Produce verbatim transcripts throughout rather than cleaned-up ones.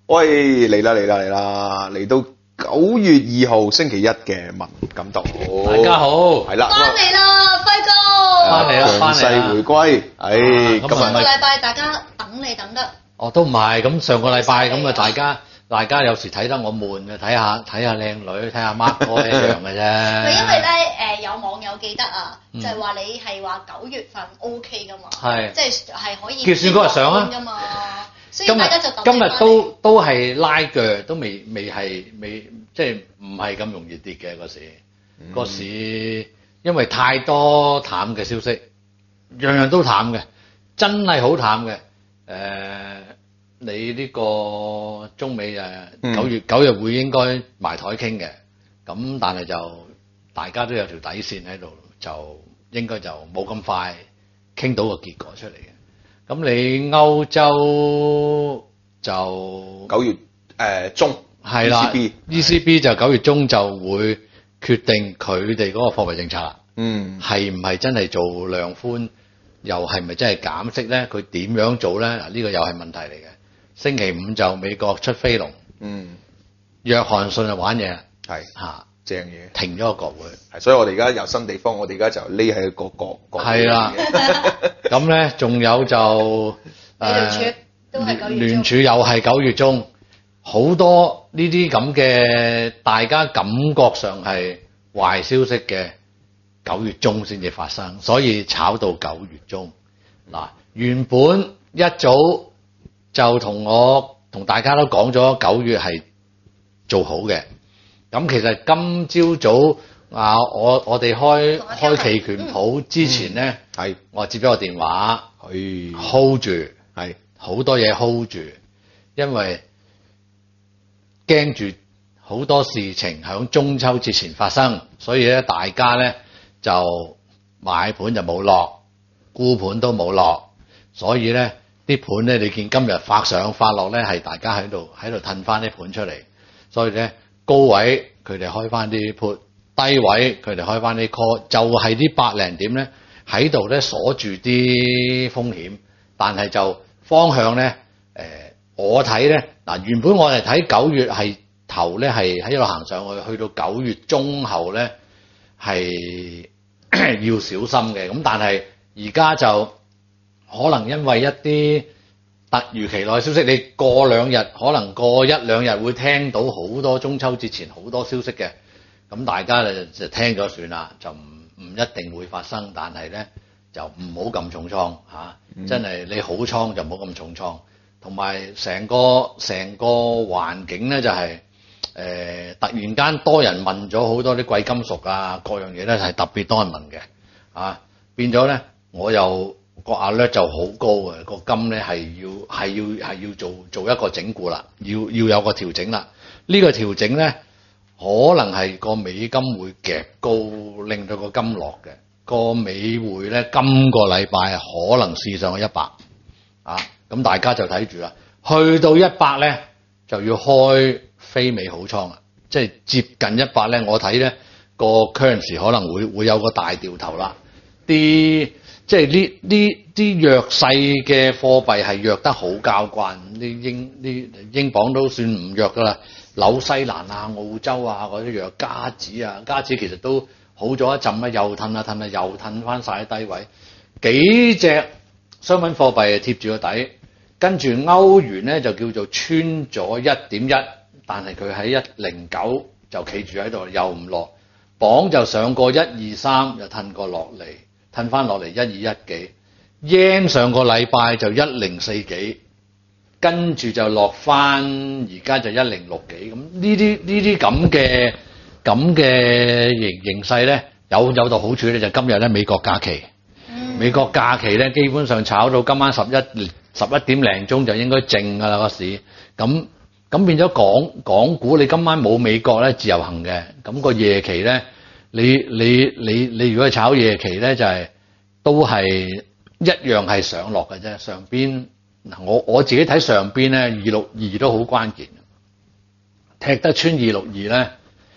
喂，嚟啦嚟啦嚟啦，嚟到九月二號星期一嘅文錦渡， 大家好， 係啦， 翻嚟啦，輝哥， 翻嚟啦強勢回歸，唉，今上個日禮拜大家等你等得， 哦都唔係，咁上個禮拜咁啊，大家大家有時睇得我悶嘅，睇下睇下靚女，睇下 Mark 哥一樣嘅啫。 係因為咧誒有網友記得啊， 嗯就係話你係話九月份 O K 噶嘛， 係即係係可以結算嗰日上啊㗎嘛，所以今日大家就等今日你返嚟都都係拉腳，都未未係未即係唔係咁容易跌嘅個市，個市因為太多淡嘅消息，樣樣都淡嘅，真係好淡嘅。誒，你呢個中美誒九月九日會應該埋台傾嘅，咁但係就大家都有條底線喺度，就應該就冇咁快傾到個結果出嚟嘅。咁你歐洲就九月誒中係啦 E C B ，E C B 就九月中就會決定佢哋嗰個貨幣政策啦。 嗯， 係唔係真係做量寬，又係咪真係減息咧？佢點樣做咧？嗱，呢個又係問題嚟嘅。星期五就美國出飛龍， 嗯， 約翰遜就玩嘢啦， 係嚇正嘢， 停咗個國會。 係，所以我哋而家有新地方，我哋而家就匿喺個國國係啦，咁咧仲有就聯儲都係九月中聯儲又係九月中，好多呢啲咁嘅大家感覺上係壞消息嘅九月中先至發生，所以炒到九月中。嗱，原本一早就同我同大家都講咗九月係做好嘅，咁其實今朝早啊，我我哋開開期權鋪之前咧， 係我接咗個電話去 ，hold 住， 係好多嘢 hold 住，因為驚住好多事情響中秋節前發生，所以咧大家咧就買盤就冇落，沽盤都冇落，所以咧啲盤咧你見今日發上發落咧係大家喺度喺度褪翻啲盤出嚟，所以咧高位佢哋開翻啲 put，低位佢哋開翻啲 call，就係啲百零點咧喺度咧鎖住啲風險，但係就方向咧誒、呃、我睇咧嗱，原本我哋睇九月係頭咧係喺度行上去，去到九月中後咧係要小心嘅，咁但係而家就可能因為一啲突如其來消息，你過兩日可能過一兩日會聽到好多中秋節前好多消息嘅，咁大家就就聽咗算啦，就唔唔一定會發生，但係咧就唔好咁重倉嚇、啊嗯，真係你好倉就唔好咁重倉，同埋成個成個環境咧就係、是、誒、呃、突然間多人問咗好多啲貴金屬啊各樣嘢咧係特別多人問嘅，啊變咗咧我又。個壓力就好高嘅，個金咧係要係要係要做做一個整固啦，要要有個調整啦。呢個調整咧可能係個美金會夾高，令到個金落嘅。個美匯咧今個禮拜可能試上去一百啊，咁大家就睇住啦。去到一百咧就要開非美好倉啦，即係接近一百咧，我睇咧個 currency 可能會會有個大掉頭啦，啲。即係呢呢啲弱勢嘅貨幣係弱得好交關，啲英啲英鎊都算唔弱噶啦，紐西蘭啊、澳洲啊嗰啲弱，加紙啊，加紙其實都好咗一陣啦，又褪啊褪啊，又褪翻晒喺低位，幾隻商品貨幣貼住個底，跟住歐元咧就叫做穿咗一點一，但係佢喺一零九就企住喺度，又唔落，鎊就上過一二三，又褪過落嚟。褪翻落嚟一二一幾 yen 上個禮拜就一零四幾，跟住就落翻，而家就一零六幾。咁呢啲呢啲咁嘅咁嘅形形勢咧，有有道好處咧，就今日咧美國假期，嗯、美國假期咧基本上炒到今晚十一十一點零鐘就應該靜㗎啦個市。咁咁變咗港港股，你今晚冇美國咧自由行嘅，咁、個夜期咧。你你你你如果係炒夜期咧，就係、是、都係一樣係上落嘅啫。上邊嗱，我我自己睇上邊咧，二六二都好關鍵，踢得穿二六二咧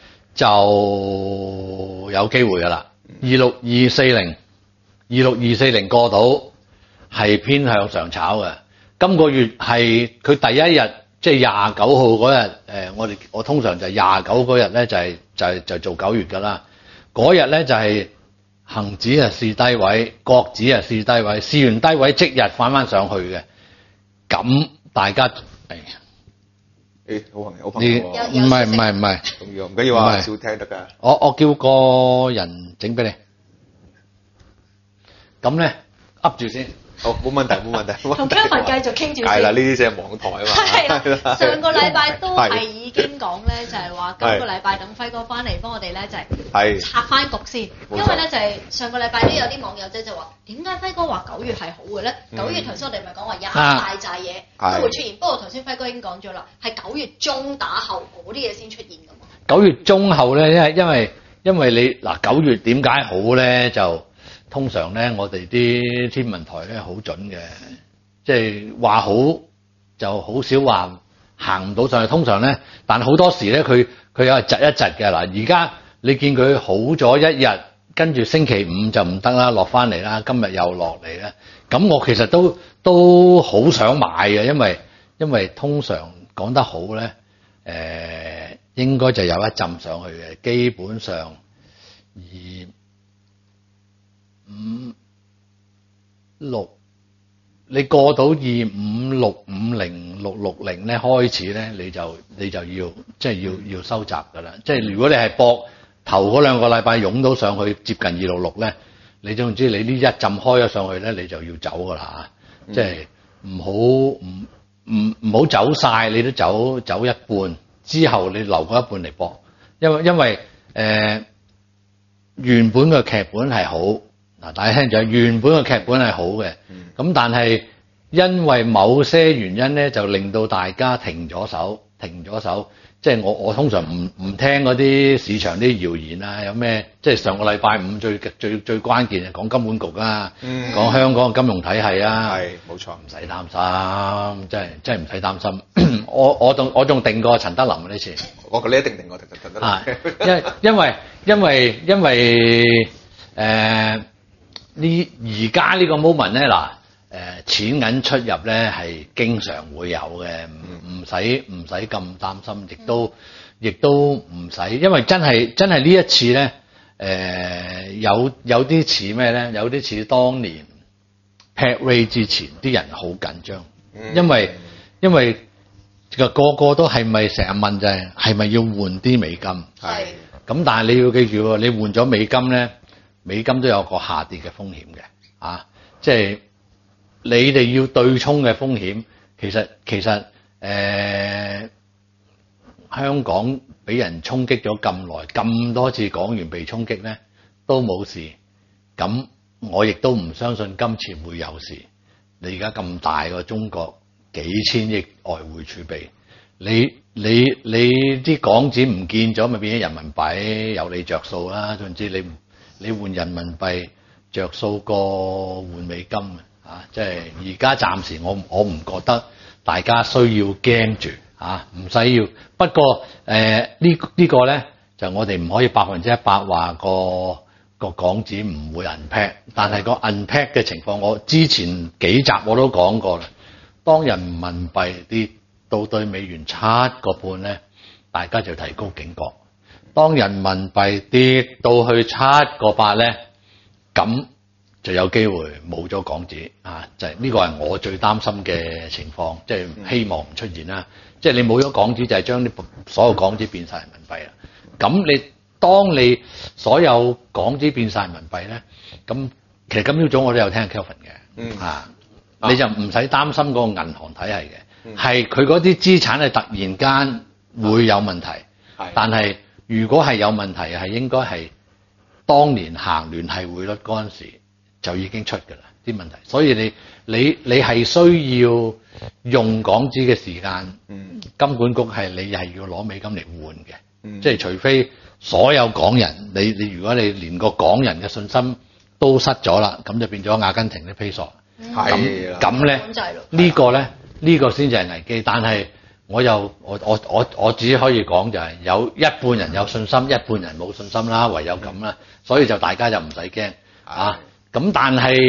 就有機會噶啦。二六二四零，二六二四零過到係偏向上炒嘅。今個月係佢第一日即係廿九號嗰日，誒我哋我通常就係廿九嗰日咧就係就係就做九月㗎啦。嗰日咧就係恒指啊試低位，國指啊試低位，試完低位即日翻翻上去嘅。咁大家誒誒好朋友，好朋友喎， 唔係唔係唔係， 重要唔緊要啊， 唔係少聽得㗎。 我我叫個人整俾你，咁咧噏住先。 好，冇問題冇問題。 同 Kevin 繼續傾住先。 係啦，呢啲先係網台啊嘛。 係啦，上個禮拜都係係已經講咧，就係話今個禮拜等輝哥翻嚟幫我哋咧，就係係拆翻局先。 冇錯因為咧就係上個禮拜都有啲網友仔就話，點解輝哥話九月係好嘅咧？九月頭先我哋咪講話有一大扎嘢啊都會出現，不過頭先輝哥已經講咗啦，係九月中打後嗰啲嘢先出現㗎嘛。 九月中後咧，因為因為因為你嗱九月點解好咧？就通常咧，我哋啲天文台咧好準嘅，即係話好就好少話行唔到上去。通常咧，但好多時咧，佢佢有係窒一窒嘅。嗱，而家你見佢好咗一日，跟住星期五就唔得啦，落翻嚟啦，今日又落嚟啦。咁我其實都都好想買嘅，因為因為通常講得好咧，誒、呃、應該就有一浸上去嘅，基本上二五六，你過到二五六五零六六零咧開始咧，你就你就要即係要要收集㗎啦。即係如果你係搏頭嗰兩個禮拜湧到上去接近二六六咧，你總之你呢一浸開咗上去咧，你就要走㗎啦嚇。即係唔好唔唔唔好走晒，你都走走一半之後，你留嗰一半嚟搏，因為因為誒、呃、原本嘅劇本係好。嗱，大家聽咗，原本嘅劇本係好嘅，咁、嗯、但係因為某些原因咧，就令到大家停咗手，停咗手。即係我我通常唔唔聽嗰啲市場啲謠言啊，有咩？即係上個禮拜五最最最關鍵係講金管局啊， 嗯、 講香港嘅金融體系啊， 係冇錯， 唔使擔心，真係真係唔使擔心。我我仲我仲定過陳德霖呢次， 我覺得你一定定過陳陳德霖。 啊，因因為因為因為誒。呃呢而家呢個 moment 咧嗱，誒錢銀出入咧係經常會有嘅，唔唔使唔使咁擔心，亦都亦都唔使，因為真係真係呢一次咧，誒、呃、有有啲似咩咧？有啲似當年 Pat Ray 之前啲人好緊張，因為因為個個個都係咪成日問就係係咪要換啲美金？ 係咁，但係你要記住喎，你換咗美金咧。美金都有個下跌嘅風險嘅，啊，即係你哋要對沖嘅風險，其實其實誒、呃、香港俾人衝擊咗咁耐，咁多次港元被衝擊咧都冇事，咁我亦都唔相信今次會有事。你而家咁大個中國幾千億外匯儲備，你你你啲港紙唔見咗，咪變咗人民幣，有你着數啦。總之你你換人民幣着數過換美金啊！即係而家暫時我我唔覺得大家需要驚住啊，唔使要。不過誒、呃這個、呢呢個咧就我哋唔可以百分之一百話個個港紙唔會 unpeg，但係個 unpeg 嘅情況，我之前幾集我都講過啦。當人民幣跌到對美元七個半咧，大家就提高警覺。當人民幣跌到去七個八咧，咁就有機會冇咗港紙啊！就係、是、呢個係我最擔心嘅情況，即、就、係、是、希望唔出現啦。即、就、係、是、你冇咗港紙，就係將啲所有港紙變晒人民幣啦。咁你當你所有港紙變晒人民幣咧，咁其實今朝早我都有聽 Kelvin 嘅， 嗯啊，你就唔使擔心嗰個銀行體系嘅，係佢嗰啲資產係突然間會有問題， 係、 但係。如果係有問題，係應該係當年行聯繫匯率嗰陣時就已經出㗎啦啲問題，所以你你你係需要用港紙嘅時間， 嗯、 金管局係你係要攞美金嚟換嘅， 嗯、即係除非所有港人，你你如果你連個港人嘅信心都失咗啦，咁就變咗阿根廷啲披索，咁咁咧呢個咧呢個先至係危機，但係。我又我我我我只可以講就係有一半人有信心，一半人冇信心啦，唯有咁啦，所以就大家就唔使驚啊。咁但係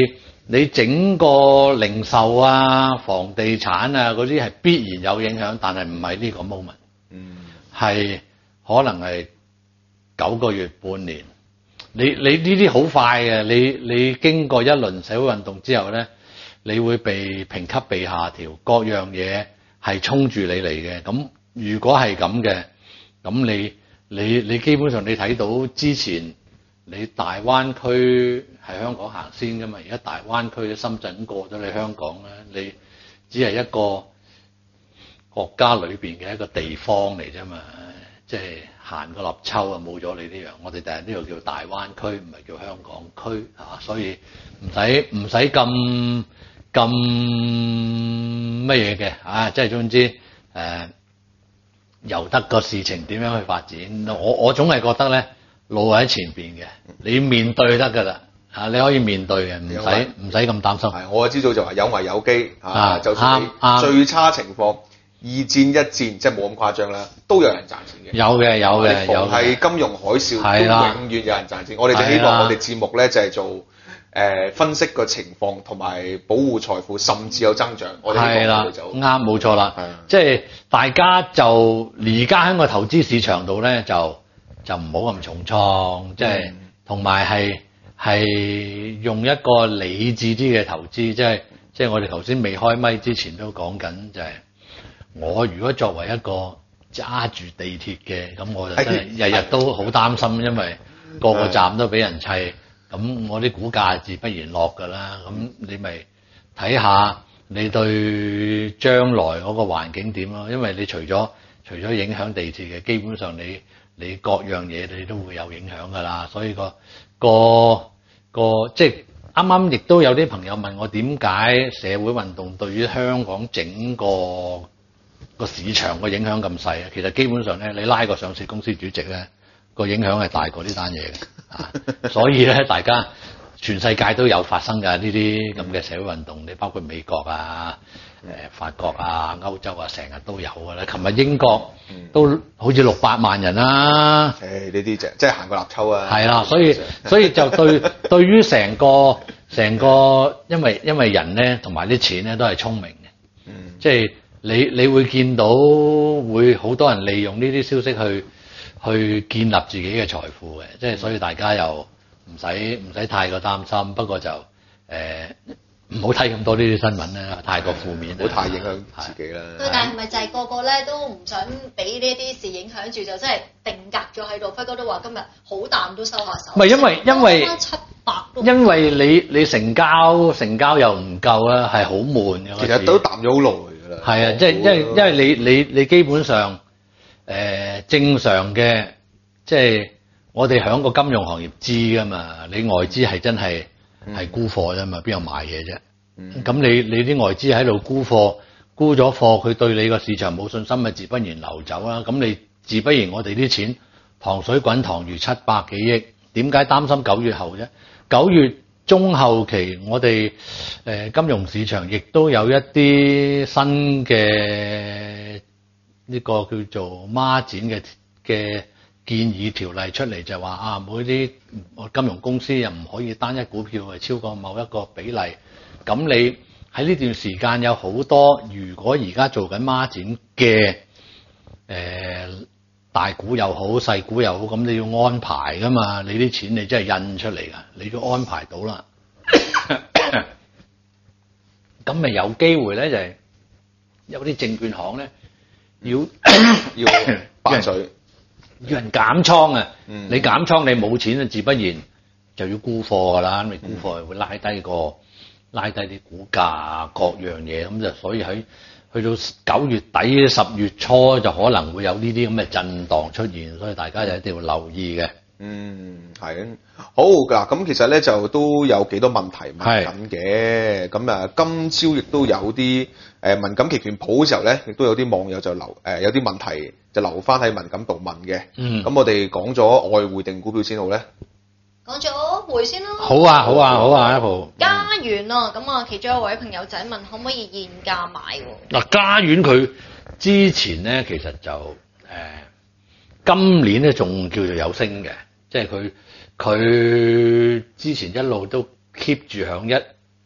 你整個零售啊、房地產啊嗰啲係必然有影響，但係唔係呢個 moment， 嗯， 係可能係九個月、半年。你你呢啲好快嘅，你你經過一輪社會運動之後咧，你會被評級被下調，各樣嘢係衝住你嚟嘅。咁如果係咁嘅，咁你你你基本上你睇到之前你大灣區係香港行先㗎嘛，而家大灣區深圳過咗你香港咧，你只係一個國家裏邊嘅一個地方嚟啫嘛，即係行個立秋啊，冇咗你呢樣。我哋第日呢度叫大灣區，唔係叫香港區啊，所以唔使唔使咁咁乜嘢嘅啊，即係總之誒、呃，由得個事情點樣去發展。我我總係覺得咧，路喺前邊嘅，你面對得㗎啦，啊你可以面對嘅，唔使唔使咁擔心。 係，我知道就話有危有機啊， 啊就算你啱啱最差情況。二戰一戰即係冇咁誇張啦，都有人賺錢嘅。 有嘅有嘅有嘅。 係金融海嘯， 係啦， 都永遠有人賺錢。我哋就希望我哋節目咧就係做誒、呃、分析個情況同埋保護財富，甚至有增長。我哋係啦， 啱冇錯啦。即係大家就而家喺個投資市場度咧，就就唔好咁重創，即係同埋係係用一個理智啲嘅投資，即係即係我哋頭先未開咪之前都講緊就係、是。我如果作為一個揸住地鐵嘅，咁我就真係日日都好擔心，因為個個站都俾人砌，咁我啲股價自不然落㗎啦。咁你咪睇下你對將來嗰個環境點咯。因為你除咗除咗影響地鐵嘅，基本上你你各樣嘢你都會有影響㗎啦。所以個個個即係啱啱亦都有啲朋友問我點解社會運動對於香港整個個市場個影響咁細啊！其實基本上咧，你拉個上市公司主席咧，個影響係大過呢單嘢嘅啊！所以咧，大家全世界都有發生㗎呢啲咁嘅社會運動，你包括美國啊、誒、呃、法國啊、歐洲啊，成日都有㗎啦。琴日英國都好似六百萬人啦。 誒呢啲就即係行個立秋啊！ 係啦，所以所以就對對於成個成個，因為因為人咧同埋啲錢咧都係聰明嘅，嗯，即係。你你會見到會好多人利用呢啲消息去去建立自己嘅財富嘅，即係所以大家又唔使唔使太過擔心。不過就誒唔好睇咁多呢啲新聞啦，太過負面， 唔好太影響自己啦。 但係咪就係個個咧都唔想俾呢啲事影響住，就真係定格咗喺度？輝哥都話今日好淡都收下手。 唔係因為因為七百都因為你你成交成交又唔夠啊，係好悶嘅。 其實都淡咗好耐。 係啊，即係因為因為你你你基本上誒、呃、正常嘅，即係我哋響個金融行業知噶嘛，你外資係真係係沽貨啫嘛，邊有買嘢啫？咁、嗯、你你啲外資喺度沽貨，沽咗貨，佢對你個市場冇信心，咪自不然流走啦。咁你自不然我哋啲錢糖水滾糖魚七百幾億，點解擔心九月後啫？九月中後期，我哋誒、呃、金融市場亦都有一啲新嘅呢個叫做孖展嘅嘅建議條例出嚟，就話啊，每啲金融公司又唔可以單一股票係超過某一個比例。咁你喺呢段時間有好多，如果而家做緊孖展嘅誒、呃、大股又好，細股又好，咁你要安排噶嘛？你啲錢你真係印出嚟㗎，你都安排到啦。咁咪有機會咧，就係、是、有啲證券行咧要要白水， 要人減倉啊！ 嗯、 你減倉你冇錢啊，自不然就要沽貨㗎啦。你沽貨會拉低個、嗯、拉低啲股價各樣嘢，咁就所以喺去到九月底十月初就可能會有呢啲咁嘅震盪出現，所以大家就一定要留意嘅。 嗯，係好㗎。咁其實咧就都有幾多問題問緊嘅。咁啊，今朝亦都有啲誒敏感期權譜嘅時候咧，亦都有啲網友就留誒、呃、有啲問題就留翻喺敏感度問嘅。嗯。咁我哋講咗外匯定股票先好咧？ 講咗匯先咯。 好啊，好啊，好啊，一號。 嘉園啊，咁啊，其中一位朋友仔問可唔可以現價買喎？ 嗱，嘉園佢之前咧其實就誒、呃、今年咧仲叫做有升嘅。即係佢佢之前一路都 keep 住響一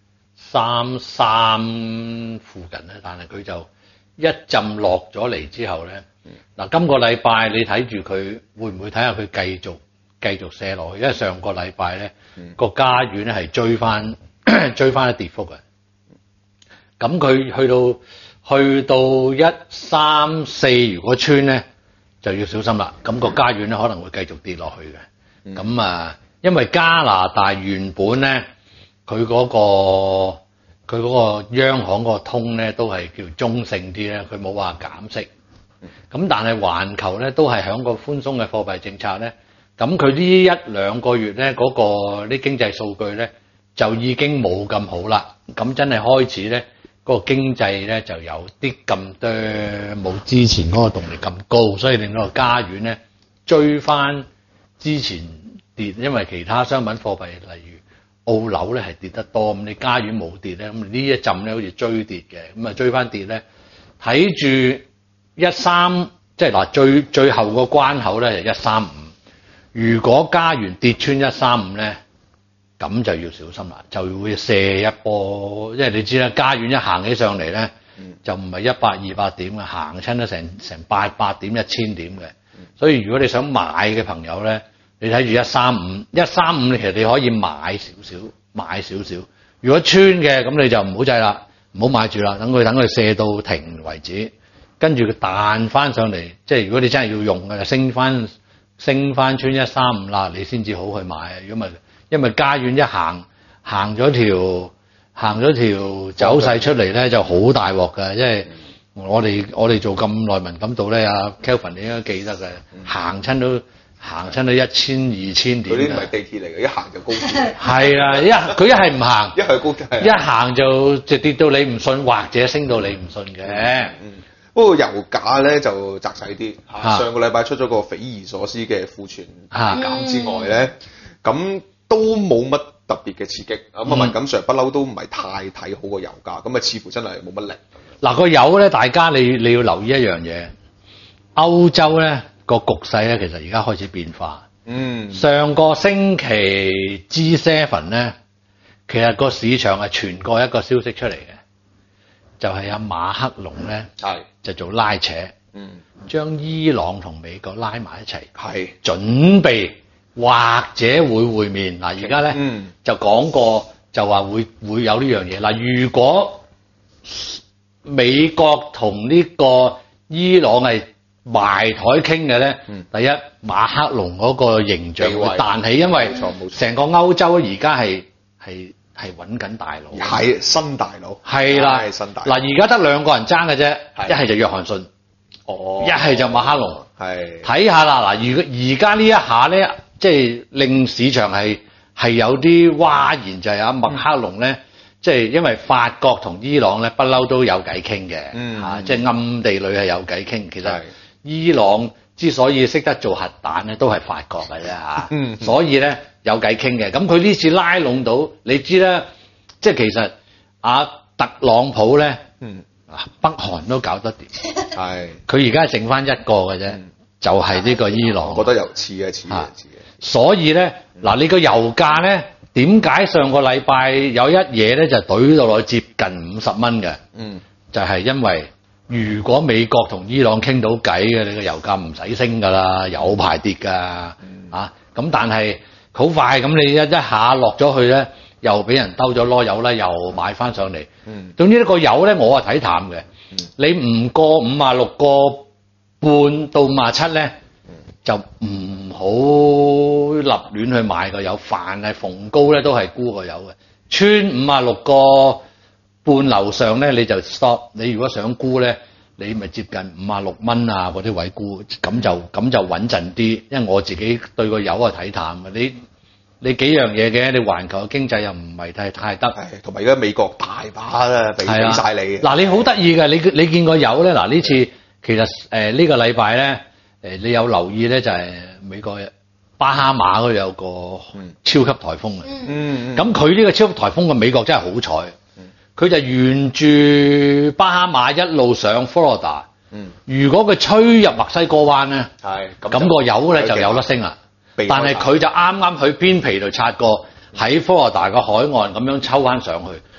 三三附近咧，但係佢就一浸落咗嚟之後咧，嗱、嗯、今個禮拜你睇住佢會唔會睇下佢繼續繼續瀉落去？因為上個禮拜咧個加元咧係追翻追翻一跌幅嘅，咁佢去到去到一三四如果穿咧就要小心啦。咁、個加元咧可能會繼續跌落去嘅。咁、嗯、啊，因為加拿大原本咧佢嗰個佢嗰個央行嗰個通咧都係叫中性啲咧，佢冇話減息。咁但係環球咧都係響個寬鬆嘅貨幣政策咧，咁佢呢一兩個月咧嗰、個啲經濟數據咧就已經冇咁好啦。咁真係開始咧嗰、個經濟咧就有啲咁多冇之前嗰個動力咁高，所以令到個加元咧追翻之前跌，因為其他商品貨幣例如澳紐咧係跌得多，咁你加元冇跌咧，咁呢一陣咧好似追跌嘅，咁啊追翻跌咧，睇住一三，即係嗱最最後個關口咧就一三五，如果加元跌穿一三五咧，咁就要小心啦，就會射一波，因為你知啦，加元一行起上嚟咧，就唔係一百二百點嘅，行親都成成八百點一千點嘅，所以如果你想買嘅朋友咧，你睇住一三五，一三五你其實你可以買少少，買少少。如果穿嘅咁你就唔好制啦，唔好買住啦，等佢等佢射到停為止，跟住佢彈翻上嚟，即係如果你真係要用嘅，就升翻升翻穿一三五啦，你先至好去買。如果唔係，因為加元一行行咗條行咗條走勢出嚟咧，就好大鑊㗎，因為我哋我哋做咁耐敏感度咧，阿 Kelvin 你應該記得嘅，行親都。行親到一千二千點，嗰啲唔係地鐵嚟嘅，一行就高鐵。係啊，一佢一係唔行，一係高鐵，一行就就跌到你唔信，或者升到你唔信嘅。嗯，嗯不過油價咧就窄細啲。啊、上個禮拜出咗個匪夷所思嘅庫存減之外咧，咁、嗯、都冇乜特別嘅刺激。咁啊、嗯，文錦上不嬲都唔係太睇好個油價，咁啊似乎真係冇乜力。嗱個油咧，大家你你要留意一樣嘢，歐洲咧。個局勢咧，其實而家開始變化。嗯，上個星期 G 七 咧，其實個市場係傳過一個消息出嚟嘅，就係、是、阿馬克龍咧，係就做拉扯，嗯，將伊朗同美國拉埋一齊，係準備或者會會面。嗱，而家咧就講過，就話會會有呢樣嘢。嗱，如果美國同呢個伊朗係埋台傾嘅咧，第一馬克龍嗰個形象會彈起，因為成個歐洲而家係係係揾緊大佬，係新大佬，係啦，係新大佬。嗱，而家得兩個人爭嘅啫，一係就約翰遜，哦，一係就馬克龍，係睇下啦。嗱，如果而家呢一下咧，即係令市場係係有啲嘩然，就係阿馬克龍咧，即係因為法國同伊朗咧不嬲都有偈傾嘅，嚇，即係暗地裏係有偈傾，其實。伊朗之所以識得做核彈咧，都係法國嘅啫嚇，所以咧有偈傾嘅。咁佢呢次拉攏到，你知啦，即係其實阿特朗普咧，嗯，北韓都搞得掂，係佢而家剩翻一個嘅啫，就係呢個伊朗。我覺得又似嘅，似嘅，似嘅。所以咧，嗱，你個油價咧，點解上個禮拜有一嘢咧就懟到落接近五十蚊嘅？嗯，就係因為。如果美國同伊朗傾到偈嘅，你個油價唔使升㗎啦，有排跌㗎，嗯、啊咁但係好快咁你一一下落咗去咧，又俾人兜咗攞油啦，又買翻上嚟。嗯，總之呢個油咧，我係睇淡嘅。嗯、你唔過五啊六個半到五啊七咧，嗯、就唔好立亂去買個油。凡係逢高咧都係沽個油嘅，穿五啊六個半樓上咧你就 stop，你如果想沽咧，你咪接近五啊六蚊啊嗰啲位沽，咁就咁就穩陣啲。因為我自己對個油係睇淡嘅，你你幾樣嘢嘅，你環球嘅經濟又唔係太太得，同埋而家美國大把啦，俾俾曬你。嗱，你好得意嘅，你你見個油咧，嗱呢次其實誒、呃這個、呢個禮拜咧誒你有留意咧就係、是、美國巴哈馬嗰度有個超級颱風嘅，嗯，咁佢呢個超級颱風嘅美國真係好彩。佢就沿住巴哈馬一路上佛羅里達，嗯，如果佢吹入墨西哥灣咧，係咁個油咧就有得升啦。但係佢就啱啱去邊皮度擦過，喺佛羅里達個海岸咁樣抽翻上去。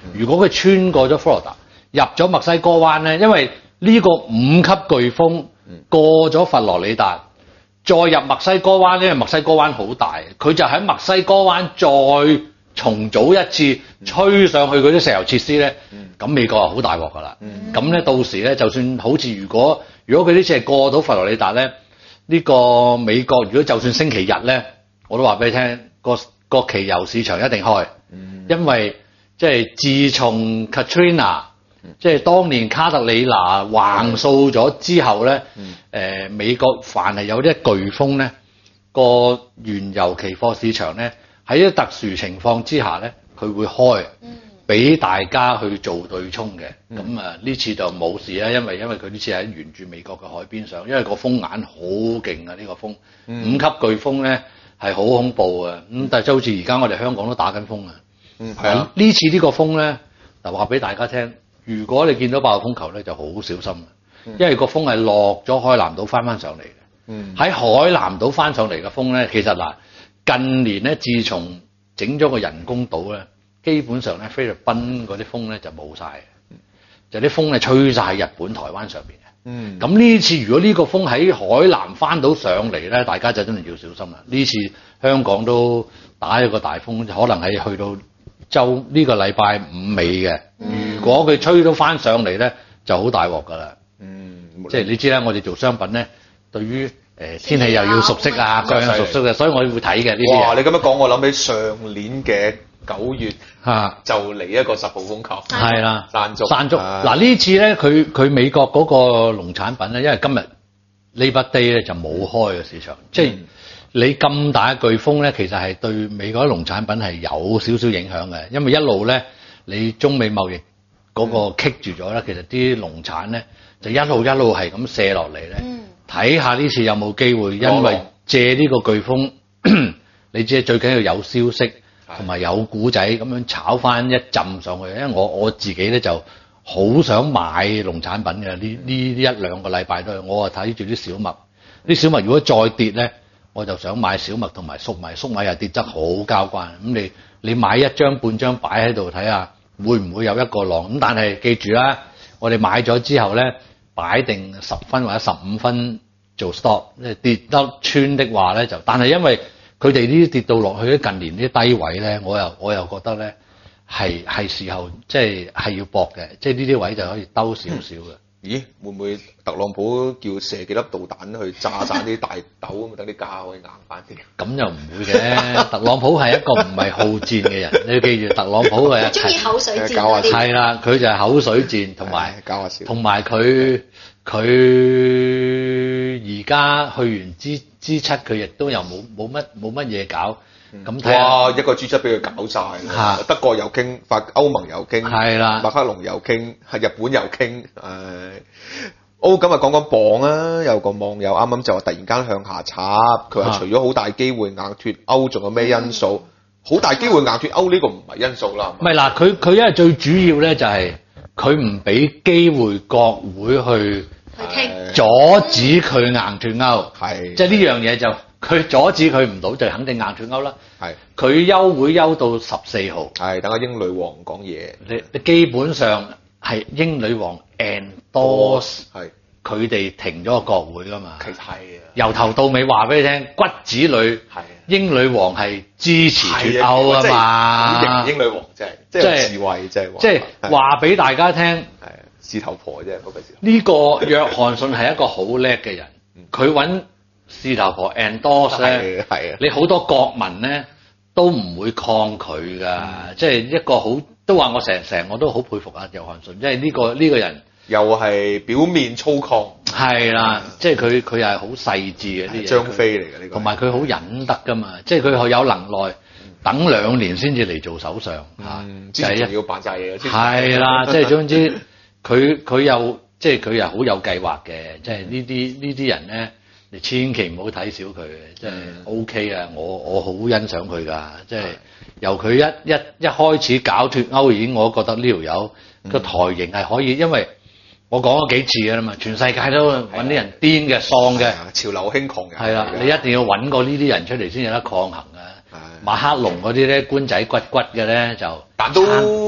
如果佢穿過咗佛羅達入咗墨西哥灣咧，因為呢個五級颶風過咗佛羅里達，再入墨西哥灣，因為墨西哥灣好大，佢就喺墨西哥灣再重組一次，吹上去嗰啲石油設施咧，咁、嗯、美國係好大鑊㗎啦。咁咧、嗯、到時咧，就算好似如果如果佢呢次係過到佛羅里達咧，呢、呢個美國如果就算星期日咧，我都話俾你聽，個個期油市場一定開，嗯、因為即係自從 Katrina，、嗯、即係當年卡特里娜橫掃咗之後咧，誒、嗯呃、美國凡係有啲颶風咧，個原油期貨市場咧。喺啲特殊情況之下咧，佢會開，俾大家去做對沖嘅。咁、嗯、啊，呢次就冇事啦，因為因為佢呢次喺沿住美國嘅海邊上，因為個風眼好勁啊，呢、呢個風、嗯、五級颶風咧係好恐怖啊。咁但係就好似而家我哋香港都打緊風啊。嗯，係啊。呢次呢個風咧，嗱話俾大家聽，如果你見到爆風球咧，就好小心，嗯、因為個風係落咗海南島翻翻上嚟嘅。嗯，喺海南島翻上嚟嘅風咧，其實嗱。近年咧，自從整咗個人工島咧，基本上咧菲律賓嗰啲風咧就冇晒嘅，就啲風係吹晒喺日本、台灣上邊嘅。嗯，咁呢次如果呢個風喺海南翻到上嚟咧，大家就真係要小心啦。呢次香港都打一個大風，可能係去到週呢個禮拜五尾嘅。嗯、如果佢吹到翻上嚟咧，就好大鑊㗎啦。嗯，即係你知啦，我哋做商品咧，對於誒天氣又要熟悉啊，各樣熟悉嘅，所以我會睇嘅呢啲。哇！ 你咁樣講，我諗起上年嘅九月嚇，就嚟一個十號風球。係啦，山竹。 山竹嗱呢次咧，佢佢美國嗰個農產品咧，因為今日 Labor Day 咧就冇開嘅市場，即係你咁大嘅颶風咧，其實係對美國啲農產品係有少少影響嘅，因為一路咧你中美貿易嗰個棘住咗咧，其實啲農產咧就一路一路係咁射落嚟咧。睇下呢次有冇機會，因為借呢個颶風，你知最緊要有消息同埋有古仔咁樣炒翻一浸上去。因為我我自己咧就好想買農產品嘅，呢呢呢一兩個禮拜都係，我啊睇住啲小麥，啲小麥如果再跌咧，我就想買小麥同埋粟米，粟米又跌得好交關。咁你你買一張半張擺喺度睇下，會唔會有一個浪？咁但係記住啦，我哋買咗之後咧。擺定十分或者十五分做 stop， 即係跌得穿的話咧就，但係因為佢哋呢啲跌到落去啲近年啲低位咧，我又我又覺得咧係係時候即係係要搏嘅，即係呢啲位就可以兜少少嘅。 咦？會唔會特朗普叫射幾粒導彈去炸散啲大豆咁，等啲價可以硬翻啲？ 咁又唔會嘅，特朗普係一個唔係好戰嘅人，你要記住，特朗普係中意口水戰嗰啲。係啦，佢就係口水戰，同埋搞下笑，同埋佢佢而家去完 G G 七，佢亦都又冇冇乜冇乜嘢搞。咁睇哇！一個 G 七俾佢搞晒啦，德國又傾，法歐盟又傾， 係啦， 馬克龍又傾，係日本又傾，誒，好咁啊講講磅啊，有個網友啱啱就話突然間向下插，佢話除咗好大機會硬脱歐，仲有咩因素？好、嗯、大機會硬脱歐呢個唔係因素啦。 唔係嗱，佢佢因為最主要咧就係佢唔俾機會國會去去傾， 阻止佢硬脱歐， 係即係呢樣嘢就。佢阻止佢唔到，就肯定硬脱歐啦。 係佢休會休到十四號。 係等阿英女王講嘢。 你你基本上係英女王 endorse 係佢哋停咗個國會㗎嘛。 其實係啊， 由頭到尾話俾你聽，骨子裏係英女王係支持脱歐啊嘛。 英女王真係即係智慧，即係即係話俾大家聽。係事頭婆啫，嗰個時。 呢個約翰遜係一個好叻嘅人，佢揾。事頭婆 endorse 咧，係啊，你好多國民咧都唔會抗拒㗎，嗯、即係一個好都話我成成我都好佩服啊約翰遜，即係呢個呢、呢個人又係表面粗獷， 係啦，嗯、即係佢佢係好細緻嘅啲嘢， 張飛嚟嘅呢個， 同埋佢好忍得㗎嘛，即係佢有能耐，嗯、等兩年先至嚟做首相嚇， 之前仲要扮晒嘢， 係啦，即係總之佢佢又即係佢又好有計劃嘅，即係呢啲呢啲人咧。你千祈唔好睇小佢，即係 O K 啊！我我好欣賞佢㗎，即係由佢一一一開始搞脱歐已經，我覺得呢條友個台型係可以，因為我講咗幾次㗎啦嘛，全世界都揾啲人癲嘅、喪嘅， 潮流興狂嘅， 係啦，你一定要揾過呢啲人出嚟先有得抗衡㗎。馬克龍嗰啲咧官仔骨骨嘅咧就， 但都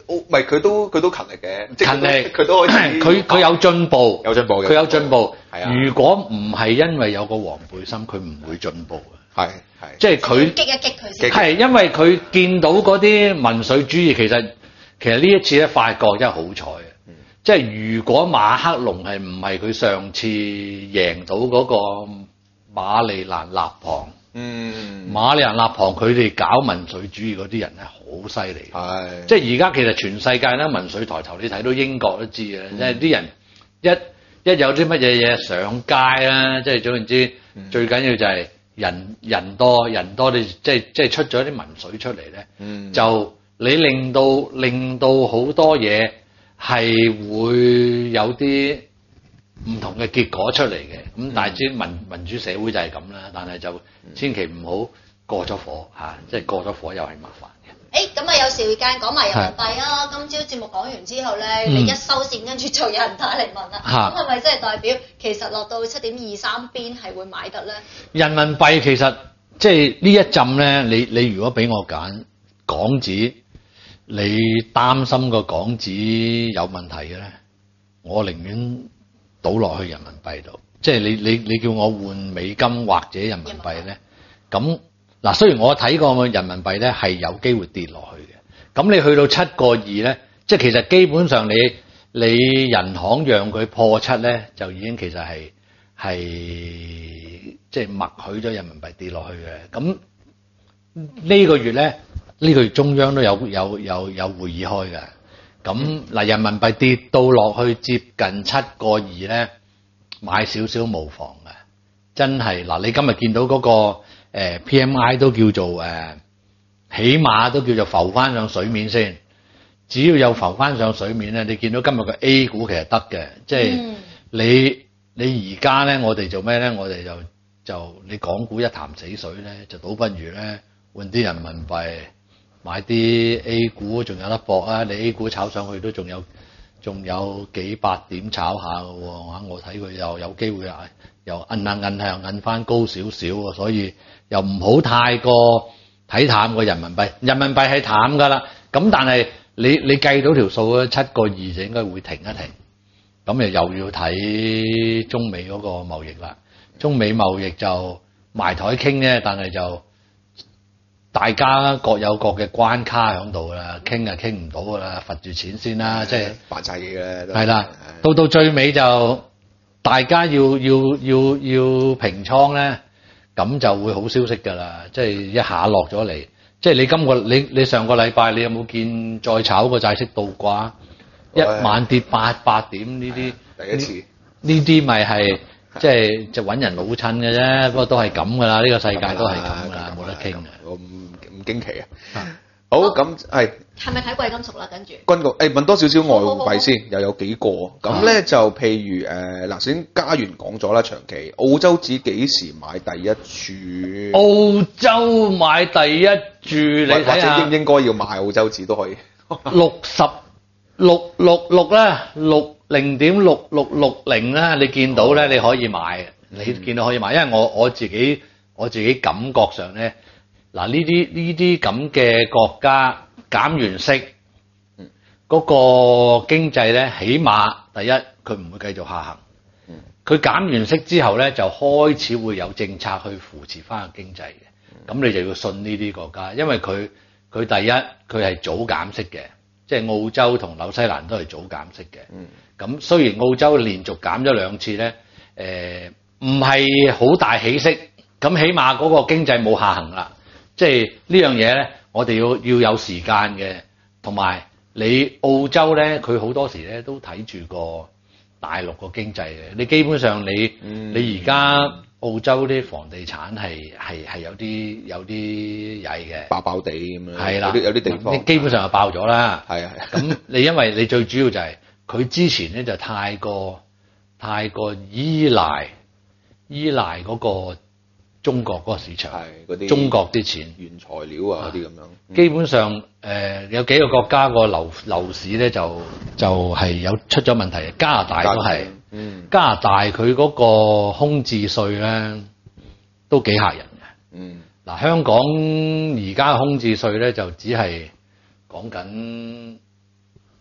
唔係佢都佢都勤力嘅，即係勤力佢都開始佢佢有進步， 有進步， 佢有進步。 係啊， 如果唔係因為有個黃背心，佢唔會進步嘅。 係係， 即係佢激一激佢先。 係因為佢見到嗰啲民粹主義，其實其實呢一次咧，法國真係好彩嘅。嗯、即係如果馬克龍係唔係佢上次贏到嗰個馬里蘭納龐？嗯，馬里蘭納龐佢哋搞民粹主義嗰啲人係好犀利， 係即係而家其實全世界咧民粹抬頭，你睇到英國都知嘅，即係啲人一一有啲乜嘢嘢上街啦，即係總言之，嗯、最緊要就係人人多人多，你即係即係出咗啲民粹出嚟咧，嗯、就你令到令到好多嘢係會有啲唔同嘅結果出嚟嘅，咁但係知民民主社會就係咁啦，但係就千祈唔好過咗火嚇，即係過咗火又係麻煩嘅。 誒，咁啊有時間講埋人民幣啊！今朝節目講完之後咧，嗯、你一收線，跟住就有人打嚟問啦，咁係咪即係代表其實落到七點二三邊係會買得咧？人民幣其實即係呢一陣咧，你你如果俾我揀港紙，你擔心個港紙有問題嘅咧，我寧願倒落去人民幣度，即係你你你叫我換美金或者人民幣咧，咁嗱雖然我睇過人民幣咧係有機會跌落去嘅，咁你去到七個二咧，即係其實基本上你你人行讓佢破七咧，就已經其實係係即係默許咗人民幣跌落去嘅。咁呢個月咧，呢個月中央都有有有有會議開嘅。咁嗱，人民幣跌到落去接近七個二咧，買少少無妨嘅，真係嗱，你今日見到嗰個誒 P M I 都叫做誒，起碼都叫做浮翻上水面先。只要有浮翻上水面咧，你見到今日嘅 A 股其實得嘅，即係你你而家咧，我哋做咩咧？我哋就就你港股一潭死水咧，就倒不如咧換啲人民幣。買啲 A 股仲有得搏啊！你 A 股炒上去都仲有仲有幾百點炒下嘅喎，我睇佢又有機會啊，又摁下摁下摁翻高少少喎，所以又唔好太過睇淡個人民幣。人民幣係淡㗎啦，咁但係你你計到條數咧，七個二就應該會停一停。咁又又要睇中美嗰個貿易啦，中美貿易就埋台傾啫，但係就。大家各有各嘅關卡喺度啦，傾就傾唔到噶啦，罰住錢先啦，即係扮晒嘢嘅。 係啦，到到最尾就大家要要要要平倉咧，咁就會好消息㗎啦，即係一下落咗嚟。即係你今個你你上個禮拜你有冇見再炒個債息倒掛？一晚跌八百點呢啲， 第一次呢啲咪係即係就揾人老襯嘅啫，不過都係咁㗎啦，呢個世界都係咁㗎啦，冇得傾嘅。 我唔唔驚奇啊！好咁係係咪睇貴金屬啦？跟住軍國誒問多少少外匯先，又有幾個咁咧？就譬如誒嗱，先加元講咗啦，長期澳洲指幾時買第一注？ 澳洲買第一注，你睇下， 或者應唔應該要買澳洲指都可以。 六十六六六啦，六零點六六六零啦，你見到咧，你可以買，你見到可以買，因為我我自己我自己感覺上咧。嗱，呢啲呢啲咁嘅國家減完息，嗰個經濟咧，起碼第一佢唔會繼續下行。佢減完息之後咧，就開始會有政策去扶持翻個經濟嘅。咁你就要信呢啲國家，因為佢佢第一佢係早減息嘅，即係澳洲同紐西蘭都係早減息嘅。咁雖然澳洲連續減咗兩次咧，誒唔係好大起色，咁起碼嗰個經濟冇下行啦。即係呢樣嘢咧，我哋要要有時間嘅，同埋你澳洲咧，佢好多時咧都睇住個大陸個經濟嘅。你基本上你、嗯、你而家澳洲啲房地產係係係有啲有啲曳嘅， 爆爆地咁樣。係啦， 有啲地方， 你基本上就爆咗啦。 係啊係。 咁你因為你最主要就係、是、佢之前咧就太過太過依賴依賴嗰、嗰個。中國嗰個市場，係嗰啲中國啲錢、 原材料啊嗰啲咁樣。 嗯、基本上，誒、呃、有幾個國家個樓樓市咧就就係、是、有出咗問題。加拿大都係，嗯，加拿大佢嗰個空置稅咧都幾嚇人嘅。嗯，嗱香港而家空置稅咧就只係講緊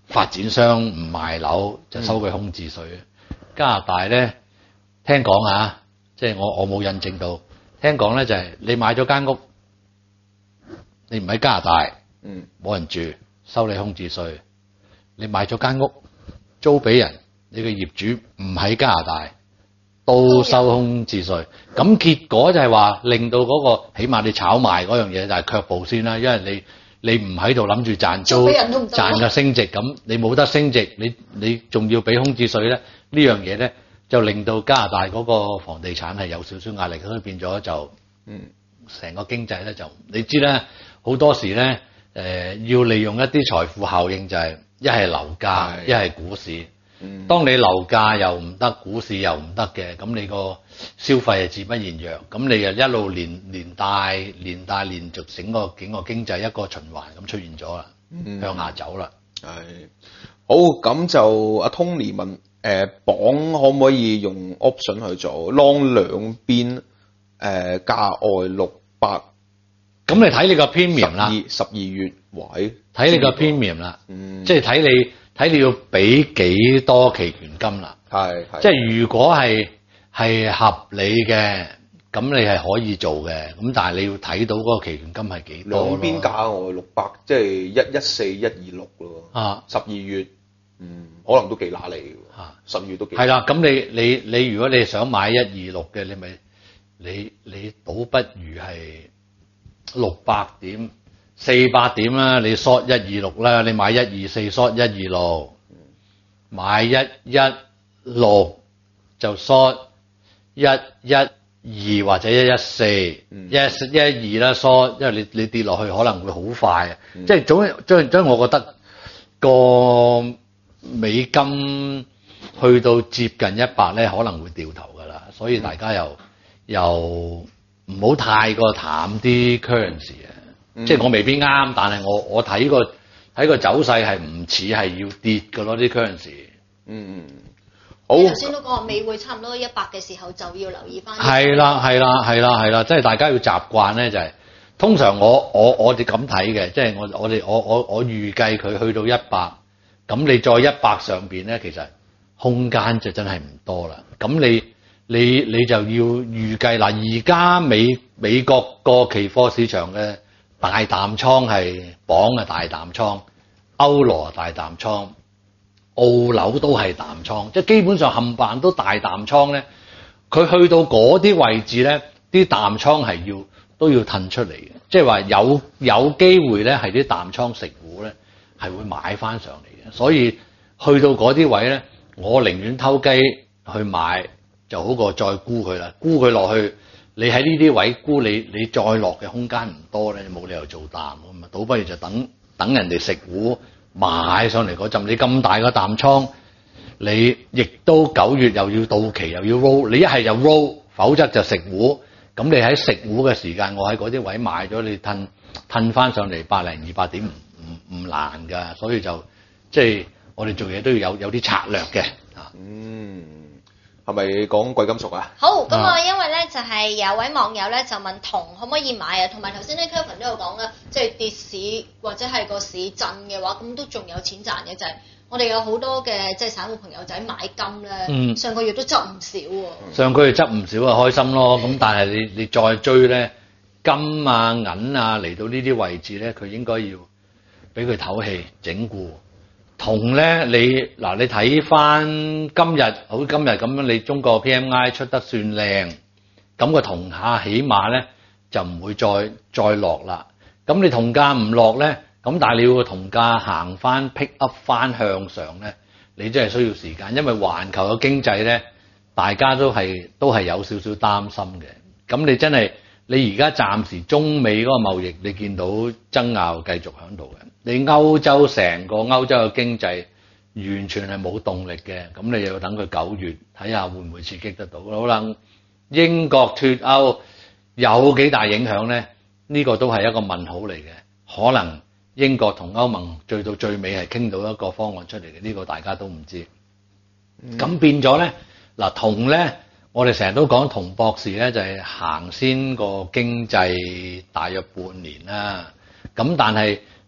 發展商唔賣樓就收佢空置稅。嗯、加拿大咧聽講啊，即係我我冇印證到，聽講咧就係、是、你買咗間屋，你唔喺加拿大，嗯，冇人住，收你空置稅。你買咗間屋租俾人，你嘅業主唔喺加拿大，都收空置稅。咁結果就係話令到嗰、那個起碼你炒賣嗰樣嘢就係卻步先啦，因為你你唔喺度諗住賺租賺個升值，咁你冇得升值，你你仲要俾空置稅咧，呢樣嘢咧就令到加拿大嗰個房地產係有少少壓力，所以變咗就嗯成個經濟咧就你知咧好多時咧誒、呃、要利用一啲財富效應就係、是。一係樓價，一係股市。嗯、當你樓價又唔得，股市又唔得嘅，咁你個消費係自不然弱，咁你就一路連連帶連帶連續整個整個經濟一個循環咁出現咗啦，嗯、向下走啦。 係好，咁就阿 Tony 問誒綁可唔可以用 option 去做 long 兩邊誒價外六百？ 咁你睇你個 premium 啦， 十二月位睇你個 premium 啦，嗯、即係睇你睇你要俾幾多期權金啦。係，即係如果係係合理嘅，咁你係可以做嘅。咁但係你要睇到嗰個期權金係幾多咯。 兩邊價外六百，即係一一四一二六咯。啊，十二月，嗯，可能都幾揦脷嘅。啊，十月都幾。係啦，咁你你你如果你想買一二六嘅，你咪你你倒不如係。六百點、四百點啦，你 short 一二六啦，你買一二四 short 一二六，買一一六就 short 一一二或者一一四，一一二啦 short，因為你你跌落去可能會好快啊，嗯、即係總將將我覺得個美金去到接近一百咧，可能會掉頭噶啦，所以大家又、嗯、又。唔好太過淡啲 currency 啊，嗯、即係我未必啱，但係我我睇個睇個走勢係唔似係要跌嘅咯啲 currency。嗯嗯，好。頭先都講話美匯差唔多一百嘅時候就要留意翻。係啦係啦係啦係啦，即係大家要習慣咧就係、是，通常我我我哋咁睇嘅，即係我我哋我我我預計佢去到一百，咁你再一百上邊咧，其實空間就真係唔多啦。咁你。你你就要預計嗱，而家美美國個期貨市場嘅大淡倉係綁嘅大淡倉，歐羅大淡倉，澳紐都係淡倉，即係基本上冚唪唥都大淡倉咧。佢去到嗰啲位置咧，啲淡倉係要都要褪出嚟嘅，即係話有有機會咧係啲淡倉食糊咧係會買翻上嚟嘅。所以去到嗰啲位咧，我寧願偷雞去買。就好過再沽佢啦，沽佢落去，你喺呢啲位沽你，你再落嘅空間唔多咧，你冇理由做淡咁啊，倒不如就等等人哋食糊買上嚟嗰陣，你咁大個淡倉，你亦都九月又要到期又要 roll，你一係就 roll，否則就食糊。咁你喺食糊嘅時間，我喺嗰啲位買咗，你褪褪翻上嚟百零二百點唔唔唔難㗎，所以就即係我哋做嘢都要有有啲策略嘅啊。嗯。 係咪講貴金屬啊？ 好，咁我因為咧就係、是、有位網友咧就問銅可唔可以買啊？同埋頭先咧 Kevin 都有講啦，即係跌市或者係個市震嘅話，咁都仲有錢賺嘅就係、是、我哋有好多嘅即係散戶朋友仔買金咧，嗯、上個月都執唔少喎。 上個月執唔少啊，開心咯。咁但係你你再追咧，金啊銀啊嚟到呢啲位置咧，佢應該要俾佢唞氣整固。銅咧，你嗱你睇翻今日，好今日咁樣，你中國 P M I 出得算靚，咁個銅價起碼咧就唔會再再落啦。咁你銅價唔落咧，咁但係你要個銅價行翻 pick up 翻向上咧，你真係需要時間，因為環球嘅經濟咧，大家都係都係有少少擔心嘅。咁你真係你而家暫時中美嗰個貿易，你見到爭拗繼續喺度嘅。你歐洲成個歐洲嘅經濟完全係冇動力嘅，咁你又要等佢九月睇下會唔會刺激得到。可能英國脫歐有幾大影響咧？呢個都係一個問號嚟嘅。可能英國同歐盟最到最尾係傾到一個方案出嚟嘅，呢個大家都唔知。咁、嗯、變咗咧，嗱銅咧，我哋成日都講銅博士咧，就係行先個經濟大約半年啦。咁但係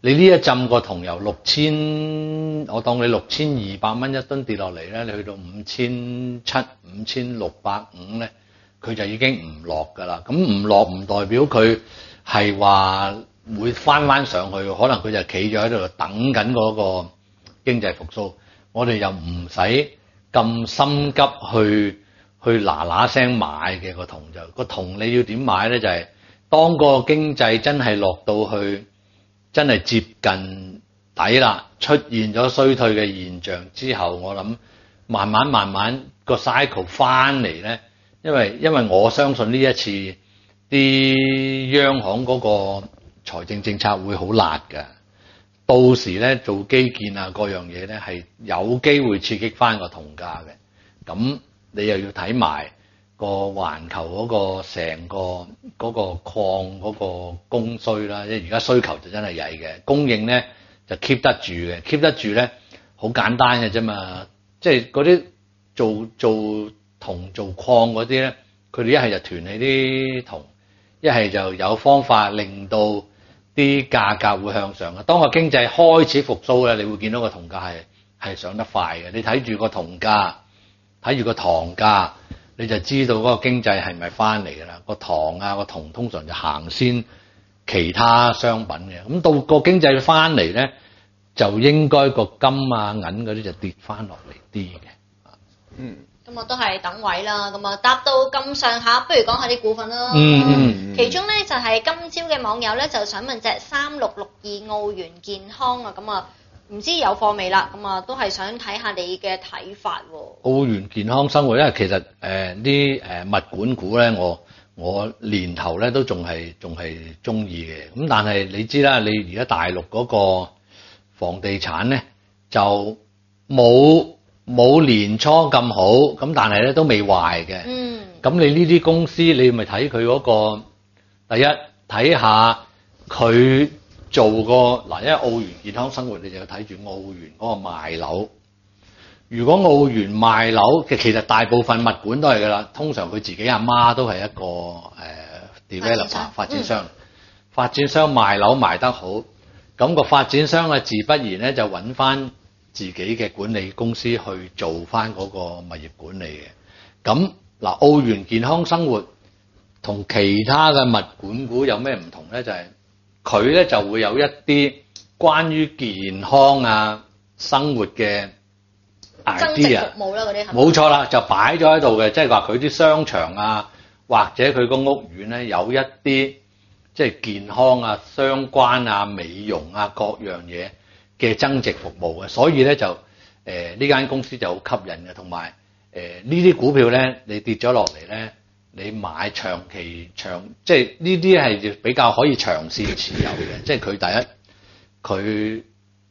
你呢一浸個銅由六千，我當你六千二百蚊一噸跌落嚟咧，你去到五千七、五千六百五咧，佢就已經唔落㗎啦。咁唔落唔代表佢係話會翻翻上去，可能佢就企咗喺度等緊嗰個經濟復甦。我哋又唔使咁心急去去嗱嗱聲買嘅個銅就個銅你要點買咧？就係、是、當個經濟真係落到去。真係接近底啦，出現咗衰退嘅現象之後，我諗慢慢慢慢個 cycle 翻嚟咧，因為因為我相信呢一次啲央行嗰個財政政策會好辣㗎，到時咧做基建啊各樣嘢咧係有機會刺激翻個銅價嘅，咁你又要睇埋個環球嗰個成個嗰個礦嗰個供需啦，即係而家需求就真係曳嘅，供應咧就 keep 得住嘅 ，keep 得住咧好簡單嘅啫嘛，即係嗰啲做做銅做礦嗰啲咧，佢哋一係就囤起啲銅，一係就有方法令到啲價格會向上嘅。當個經濟開始復甦咧，你會見到個銅價係係上得快嘅。你睇住個銅價，睇住個糖價。你就知道嗰個經濟係咪翻嚟㗎啦？個糖啊個銅通常就行先其他商品嘅，咁到個經濟翻嚟咧，就應該個金啊銀嗰啲就跌翻落嚟啲嘅。 嗯， 咁我都係等位啦。咁啊，答到咁上下，不如講下啲股份啦。 嗯嗯。 其中咧就係今朝嘅網友咧就想問隻三六六二澳元健康啊，咁啊。唔知有貨未啦，咁啊都係想睇下你嘅睇法喎。 澳元健康生活，因為其實誒啲誒物管股咧，我我年頭咧都仲係仲係中意嘅。咁但係你知啦，你而家大陸嗰個房地產咧就冇冇年初咁好，咁但係咧都未壞嘅。嗯。咁你呢啲公司，你咪睇佢嗰個第一睇下佢。做個嗱，因為澳元健康生活，你就要睇住澳元嗰個賣樓。如果澳元賣樓，其實大部分物管都係㗎啦。通常佢自己阿媽都係一個誒、呃、developer 發展商。發展商賣樓賣得好，咁、那個發展商嘅自不然咧就揾翻自己嘅管理公司去做翻嗰個物業管理嘅。咁嗱，澳元健康生活同其他嘅物管股有咩唔同咧？就係、是佢咧就會有一啲關於健康啊生活嘅 idea，增值服務啦嗰啲，冇錯啦，就擺咗喺度嘅，即係話佢啲商場啊，或者佢個屋苑咧有一啲即係健康啊、相關啊、美容啊各樣嘢嘅增值服務嘅，所以咧就誒呢間公司就好吸引嘅，同埋誒呢啲股票咧你跌咗落嚟咧。你買長期長，即係呢啲係比較可以長線持有嘅，即係佢第一，佢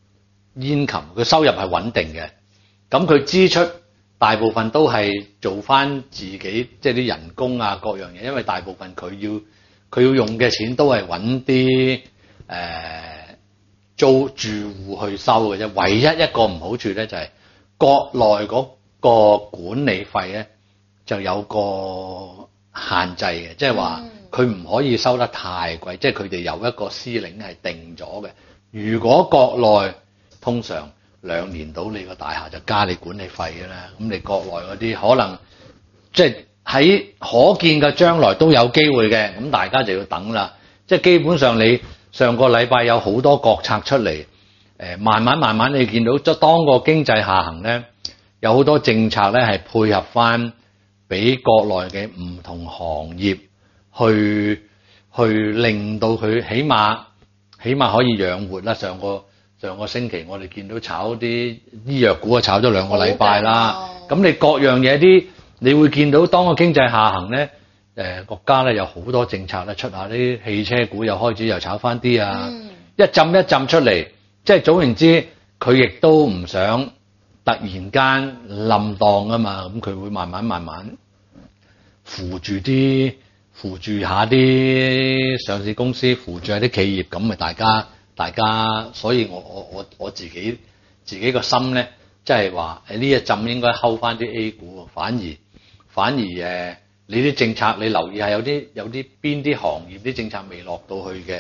income 佢收入係穩定嘅，咁佢支出大部分都係做翻自己，即係啲人工啊各樣嘢，因為大部分佢要佢要用嘅錢都係揾啲誒租住戶去收嘅啫，唯一一個唔好處咧就係國內嗰個管理費咧就有個限制嘅，即係話佢唔可以收得太貴，即係佢哋有一個司令係定咗嘅。如果國內通常兩年到你個大廈就加你管理費嘅啦，咁你國內嗰啲可能即係喺可見嘅將來都有機會嘅，咁大家就要等啦。即係基本上你上個禮拜有好多國策出嚟，誒慢慢慢慢你見到，即係當個經濟下行咧，有好多政策咧係配合翻。俾國內嘅唔同行業去去令到佢起碼起碼可以養活啦。上個上個星期我哋見到炒啲醫藥股啊，炒咗兩個禮拜啦。咁你各樣嘢啲，你會見到當個經濟下行咧，誒、呃、國家咧有好多政策咧出下啲汽車股又開始又炒翻啲啊，嗯、一浸一浸出嚟，即係總言之，佢亦都唔想。突然間冧檔啊嘛，咁佢會慢慢慢慢扶住啲扶住下啲上市公司，扶住下啲企業，咁咪大家大家，所以我我我我自己自己個心咧，即係話誒呢一陣應該睺翻啲 A 股，反而反而誒你啲政策你留意下有啲有啲邊啲行業啲政策未落到去嘅，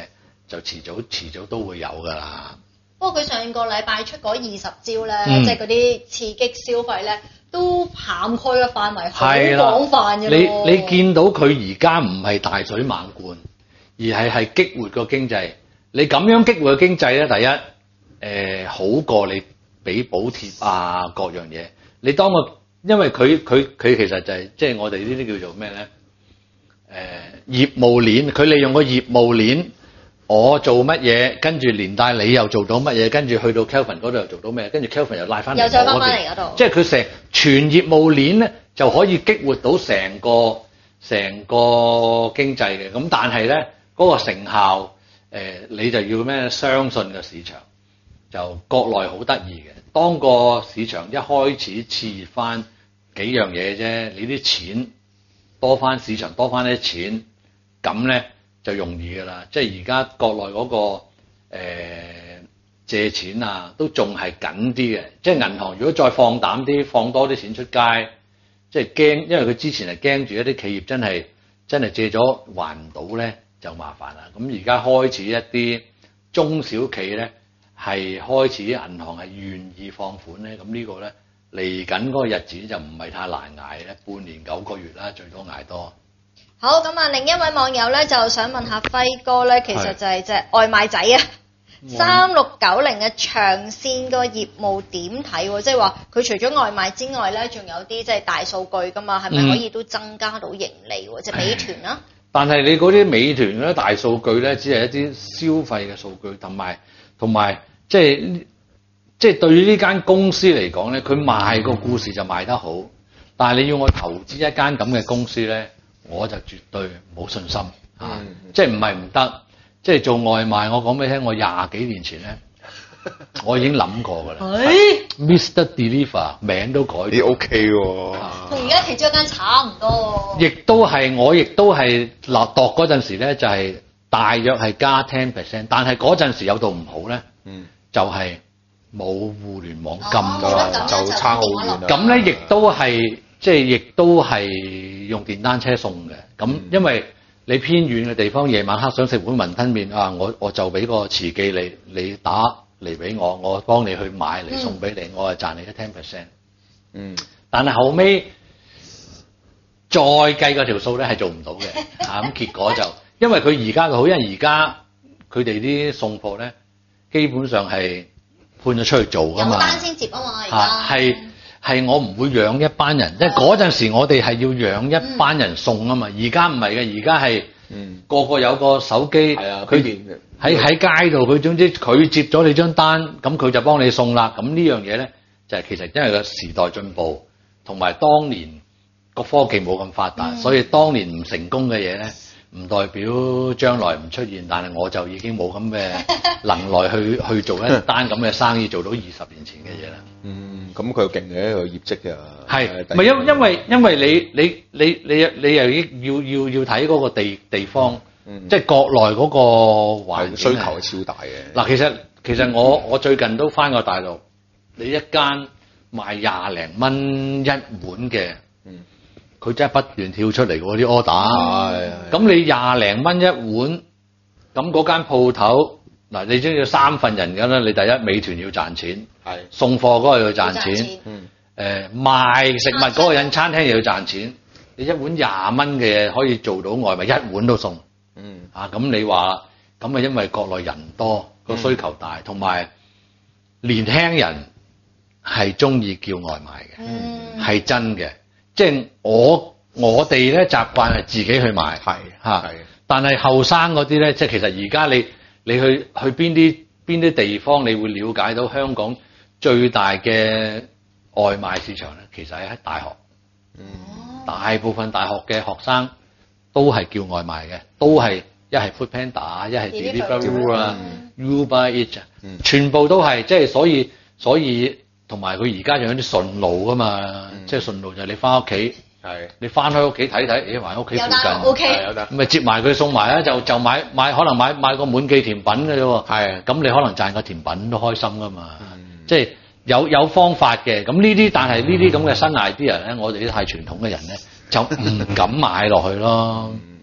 就遲早遲早都會有㗎啦。 不過佢上個禮拜出嗰二十招咧， 嗯、 即係嗰啲刺激消費咧，都涵蓋嘅範圍好廣泛嘅。 你你見到佢而家唔係大水猛灌，而係係激活個經濟。你咁樣激活個經濟咧，第一誒、呃、好過你俾補貼啊各樣嘢。你當個因為佢佢佢其實就係即係我哋呢啲叫做咩咧？誒、呃、業務鏈，佢利用個業務鏈。我做乜嘢，跟住連帶你又做到乜嘢，跟住去到 Kelvin 嗰度又做到咩，跟住 Kelvin 又拉翻嚟， 又再翻翻嚟嗰度， 即係佢成全業務鏈咧就可以激活到成個成個經濟嘅。咁但係咧嗰個成效，誒你就要咩？相信個市場，就國內好得意嘅。當個市場一開始熾熱翻幾樣嘢啫，你啲錢多翻，市場多翻啲錢，咁咧。就容易㗎啦，即係而家國內嗰、那個、呃、借錢啊，都仲係緊啲嘅。即係銀行如果再放膽啲，放多啲錢出街，即係驚，因為佢之前係驚住一啲企業真係真係借咗還唔到咧，就麻煩啦。咁而家開始一啲中小企咧係開始銀行係願意放款咧，咁呢個咧嚟緊嗰個日子就唔係太難捱咧，半年九個月啦，最多捱多。 好，咁啊，另一位網友咧就想問下輝哥咧，其實就係隻外賣仔啊，三六九零嘅長線個業務點睇？即係話佢除咗外賣之外咧，仲有啲即係大數據噶嘛，係咪可以都增加到盈利？即係、嗯、美團啦。 但係你嗰啲美團嗰啲大數據咧，只係一啲消費嘅數據，同埋同埋即係即係對於呢間公司嚟講咧，佢賣個故事就賣得好，但係你要我投資一間咁嘅公司咧？我就絕對冇信心、嗯、啊！即係唔係唔得，即係做外賣。我講俾你聽，我廿幾年前咧，我已經諗過㗎啦。Mister Deliver 名都改咗， 你 OK 喎， 同而家其中一間差唔多喎。亦都係我亦都係落度嗰陣時咧，就係、是、大約係加 ten percent， 但係嗰陣時有到唔好咧，嗯、就係冇互聯網咁㗎，就差好遠啦。 咁咧亦都係。即係亦都係用電單車送嘅，咁因為你偏遠嘅地方，夜晚黑想食碗雲吞麵啊，我我就俾個慈記你，你打嚟俾我，我幫你去買嚟送俾你，嗯、我係賺你一 ten percent。嗯，但係後尾再計嗰條數咧係做唔到嘅，啊咁結果就因為佢而家嘅好，因為而家佢哋啲送貨咧基本上係判咗出去做㗎嘛，有單先接啊嘛，而家係。係我唔會養一班人，即係嗰陣時我哋係要養一班人送啊嘛。而家唔係嘅，而家係個個有個手機，佢喺喺街度，佢總之佢接咗你張單，咁佢就幫你送啦。咁呢樣嘢咧，就係、是、其實因為個時代進步，同埋當年個科技冇咁發達，嗯、所以當年唔成功嘅嘢咧，唔代表將來唔出現。但係我就已經冇咁嘅能耐去去做一單咁嘅生意，做到二十年前嘅嘢啦。 嗯，咁佢勁嘅一個業績嘅， 係咪因因為因為你你你你你又要要要睇嗰個地地方，嗯、即係國內嗰個環境需求係超大嘅。 嗱，其實其實我我最近都返過大陸，你一間賣廿零蚊一碗嘅，佢、嗯、真係不斷跳出嚟嗰啲 order，咁你廿零蚊一碗，咁嗰間鋪頭。嗱，你都要三份人㗎啦。你第一，美團要賺錢，係送貨嗰個要賺錢，誒、嗯呃、賣食物嗰個人餐廳又要賺錢。你一碗廿蚊嘅可以做到外賣，一碗都送。嗯，啊咁你話咁啊，因為國內人多，個需求大，同埋、嗯、年輕人係中意叫外賣嘅，係、嗯、真嘅。即係我我哋咧習慣係自己去買，係嚇。但係後生嗰啲咧，即係其實而家你。你去去邊啲邊啲地方，你會了解到香港最大嘅外賣市場咧，其實係喺大學。嗯，大部分大學嘅學生都係叫外賣嘅，都係一係 Foodpanda，一係 Deliveroo 啊 Uber Eats 啊，全部都係即係所以所以同埋佢而家仲有啲順路噶嘛，即係順路就係你翻屋企。係，你翻去屋企睇睇，咦，埋喺屋企附近， 有得， 有得，咁咪接埋佢送埋啦，就就買買可能買買個滿記甜品嘅啫喎，係，咁你可能賺個甜品都開心噶嘛，嗯、即係有有方法嘅，咁呢啲但係呢啲咁嘅新 idea 咧，我哋啲太傳統嘅人咧就唔敢買落去咯。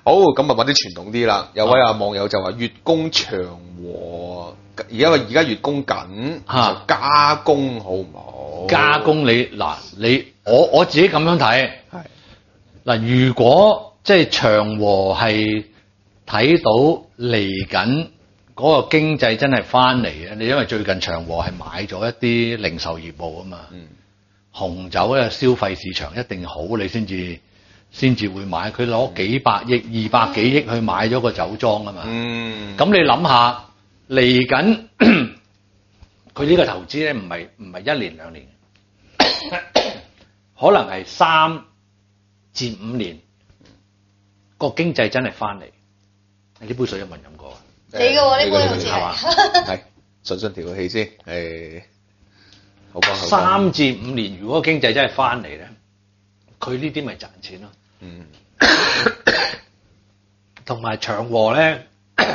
好，咁啊揾啲傳統啲啦。有位啊網友就話月供長和，而家而家月供緊，就加工好唔好？ 加工你嗱你我我自己咁樣睇， 係嗱，如果即係長和係睇到嚟緊嗰個經濟真係翻嚟嘅，你因為最近長和係買咗一啲零售業務啊嘛， 嗯， 紅酒咧消費市場一定好，你先至先至會買。佢攞幾百億、二百幾億去買咗個酒莊啊嘛， 嗯， 咁你諗下嚟緊佢呢個投資咧，唔係唔係一年兩年，可能係三至五年，個經濟真係翻嚟。你呢杯水有冇人飲過啊？ 你嘅喎，呢杯好似係嘛？ 係順順調個氣先，誒，好講好講。 三至五年，如果經濟真係翻嚟咧，佢呢啲咪賺錢咯。 嗯， 同埋長和咧，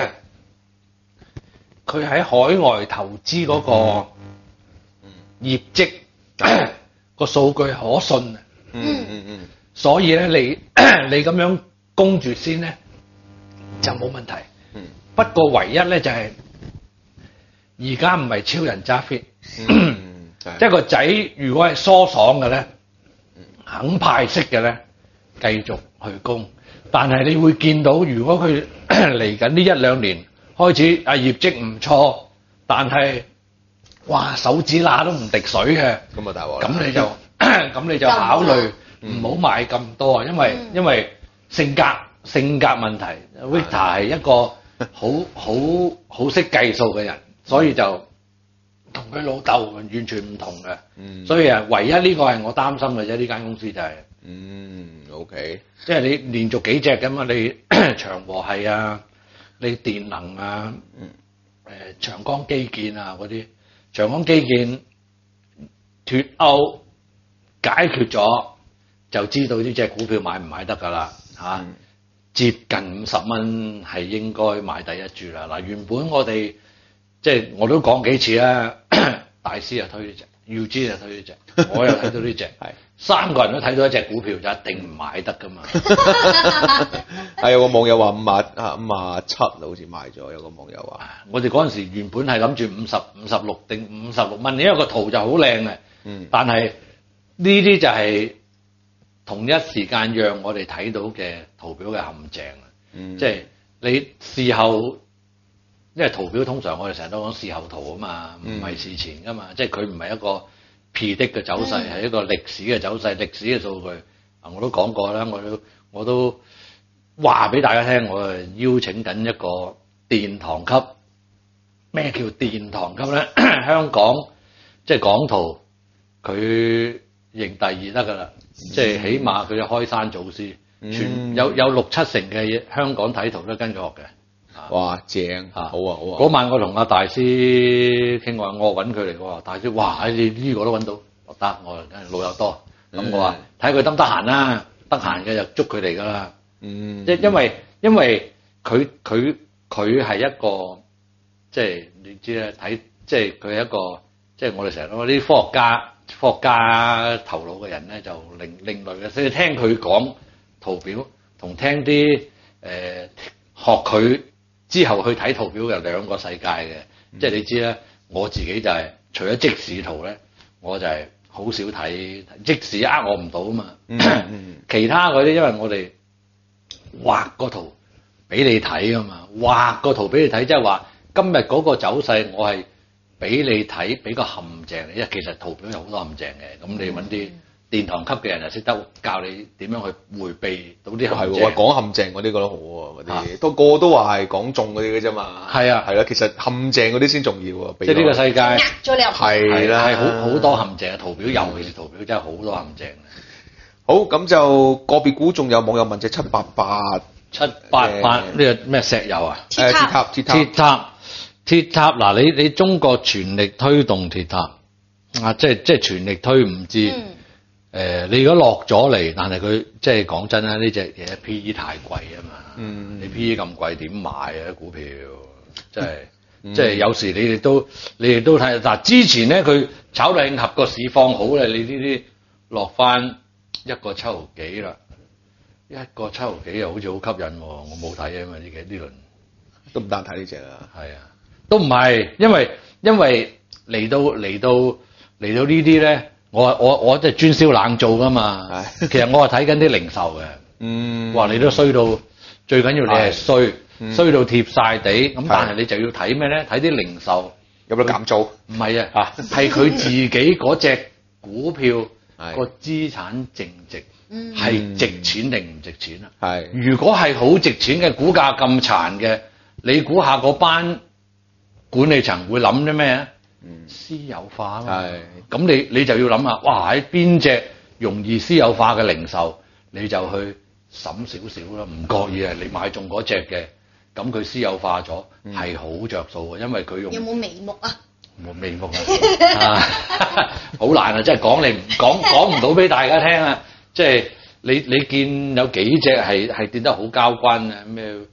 佢喺海外投資嗰個業績個數據可信啊。 嗯嗯嗯， 所以咧，你你咁樣供住先咧，就冇問題。 嗯， 不過唯一咧就係而家唔係超人揸 fit， 嗯， 即係個仔如果係疏爽嘅咧，肯派息嘅咧，繼續去供。但係你會見到，如果佢嚟緊呢一兩年開始啊業績唔錯，但係哇手指罅都唔滴水嘅， 咁啊大鑊啦。 咁你就咁你就考慮唔好買咁多啊，因為因為性格性格問題 ，Victor 係一個好好好識計數嘅人，所以就同佢老豆完全唔同嘅。 嗯， 所以啊，唯一呢個係我擔心嘅啫，呢間公司就係、 嗯 OK， 即係你連續幾隻咁啊，你長和系啊，你電能啊， 嗯， 誒、長江基建啊嗰啲，長江基建脱歐解決咗，就知道呢隻股票買唔買得㗎啦嚇。 嗯接近五十蚊係應該買第一注啦。嗱，原本我哋即係我都講幾次啦，大師又推呢隻 ，U G 又推呢隻，我又睇到呢隻， 係三個人都睇到一隻股票就一定唔買得㗎嘛。 係有個網友話五啊啊五啊七好似賣咗，有個網友話， 我哋嗰陣時原本係諗住五十五十六定五十六蚊，因為個圖就好靚嘅， 嗯， 但係呢啲就係同一時間讓我哋睇到嘅圖表嘅陷阱啊！ 嗯， 即係你事後，因為圖表通常我哋成日都講事後圖啊嘛，唔係事前噶嘛，即係佢唔係一個 predict 嘅走勢，係、嗯、一個歷史嘅走勢、歷史嘅數據。啊，我都講過啦，我都我都話俾大家聽，我係邀請緊一個殿堂級。咩叫殿堂級咧？香港即係港圖，佢認第二得噶啦。即係起碼佢開山祖師，嗯、全有有六七成嘅香港睇圖都跟佢學嘅。 哇，正啊， 好啊好啊！ 嗰晚我同阿大師傾話，我揾佢嚟，我話大師，哇！你呢個都揾到，我得我老友多，咁、嗯、我話睇佢得唔得閒啦，得閒嘅就捉佢嚟噶啦。 嗯， 即係因為因為佢佢佢係一個即係你知咧睇，即係佢係一個即係我哋成日講啲科學家。科學家頭腦嘅人咧就另另類嘅，所以聽佢講圖表同聽啲誒、呃、學佢之後去睇圖表嘅兩個世界嘅，嗯、即係你知咧，我自己就係、是、除咗即時圖咧，我就係好少睇即時呃我唔到啊嘛。 嗯嗯、 其他嗰啲因為我哋畫個圖俾你睇啊嘛，畫個圖俾你睇，即係話今日嗰個走勢我係。俾你睇，俾個陷阱你，因為其實圖表有好多陷阱嘅，咁你揾啲殿堂級嘅人就識得教你點樣去迴避到啲陷阱。 係喎，講陷阱嗰啲覺得好喎，嗰啲都個個都話係講中嗰啲嘅啫嘛。係啊，係啦，其實陷阱嗰啲先重要啊。 即係呢個世界呃咗你入係啦， 係好好多陷阱嘅圖表，尤其是圖表真係好多陷阱。 好，咁就個別股仲有網友問隻七八八七八八呢個咩石油啊？ 誒鐵塔鐵塔鐵塔。鐵塔嗱，你你中國全力推動鐵塔啊，即係即係全力推唔知誒、嗯呃，你如果落咗嚟，但係佢即係講真啦，呢隻嘢 P E 太貴啊嘛，嗯、你 P E 咁貴點買啊？股票即係、嗯、即係有時你哋都你哋都睇嗱，之前咧佢炒到興合個市況好咧，你呢啲落翻一個七毫幾啦， 一個七毫幾又好似好吸引喎，我冇睇啊嘛呢幾呢輪都唔單睇呢隻啦。 係啊，都唔係，因為因為嚟到嚟到嚟到呢啲咧，我我我即係專銷冷做噶嘛。其實我係睇緊啲零售嘅。 嗯。 哇！你都衰到最緊要你係衰， 嗯、 衰到貼晒地咁，但係你就要睇咩咧？睇啲零售有冇得減租？ 唔係啊，係佢自己嗰隻股票個資產淨值係值錢定唔值錢啊？係。如果係好值錢嘅股價咁殘嘅，你估下嗰班管理層會諗啲咩啊？私有化咯。係。咁你你就要諗下，哇！喺邊隻容易私有化嘅零售，你就去審少少啦。唔覺意啊，你買中嗰隻嘅，咁佢私有化咗係好着數嘅，因為佢用有冇眉目啊？ 冇眉目啊！好難啊！真係講你唔講講唔到俾大家聽啊！即係你你見有幾隻係係跌得好交關啊？咩誒